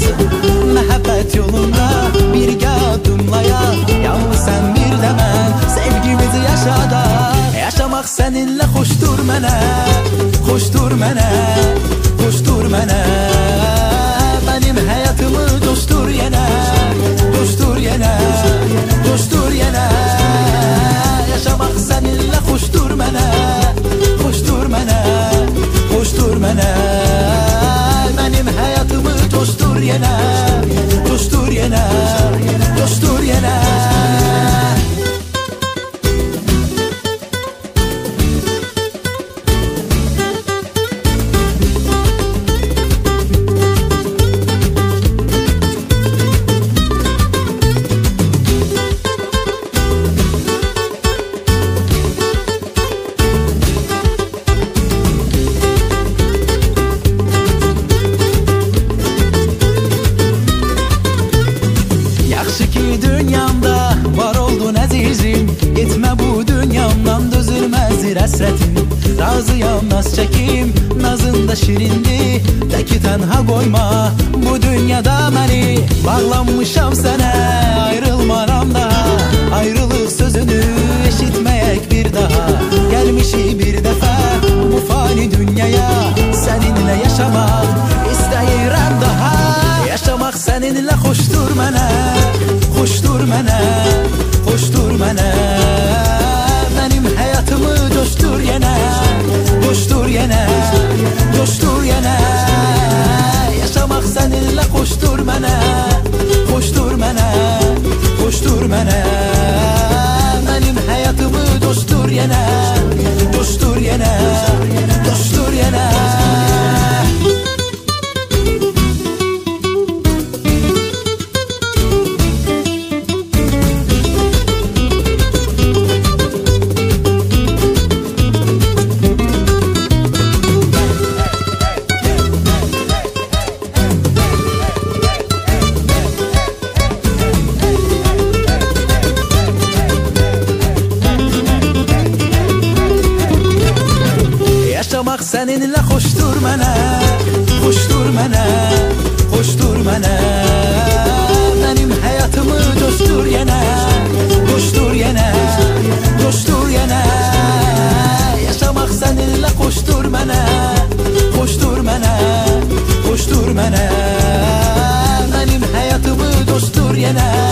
olmasın. Məhəbbət yolunda birgə adımlayaq, yalnız sən bir də mən sevgimizi yaşadaq. Yaşamaq səninlə xoşdur mənə, xoşdur mənə, xoşdur mənə. Mənim həyatımı coşdur yenə, coşdur yenə, coşdur yenə. Yaşamaq səninlə xoşdur mənə, xoşdur mənə, xoşdur mənə. Mənim həyatımı coşdur yenə, coşdur yenə, coşdur yenə. Həsrətin razıyam, naz çəkim nazında şirindi. Təki tənha qoyma bu dünyada məni, bağlanmışam sənə, ayrılmaram daha. Ayrılıq sözünü eşitməyək bir daha, gəlmişik bir dəfə bu fani dünyaya, səninlə yaşamaq istəyirəm daha. Yaşamaq səninlə xoşdur mənə, xoşdur mənə, xoşdur mənə. Mənim həyatımı coşdur yenə, coşdur yenə, coşdur yenə. Yaşamaq səninlə xoşdur mənə, xoşdur mənə, xoşdur mənə. Mənim həyatımı coşdur yenə, coşdur yenə, coşdur yenə. Yaşamaq səninlə xoşdur mənə, xoşdur mənə, xoşdur mənə. Mənim həyatımı coşdur yenə, coşdur yenə, coşdur yenə. Yaşamaq səninlə xoşdur mənə, xoşdur mənə, xoşdur mənə. Mənim həyatımı coşdur yenə.